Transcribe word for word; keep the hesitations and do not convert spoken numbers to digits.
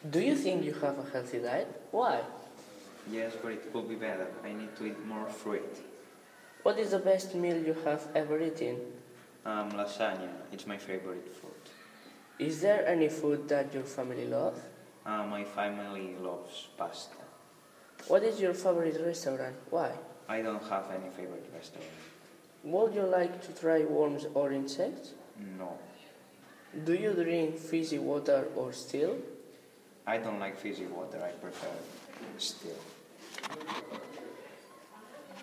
Do you think you have a healthy diet? Why? Yes, but it could be better. I need to eat more fruit. What is the best meal you have ever eaten? Um, lasagna. It's my favorite food. Is there any food that your family loves? Uh, my family loves pasta. What is your favorite restaurant? Why? I don't have any favorite restaurant. Would you like to try worms or insects? No. Do you drink fizzy water or still? I don't like fizzy water. I prefer still.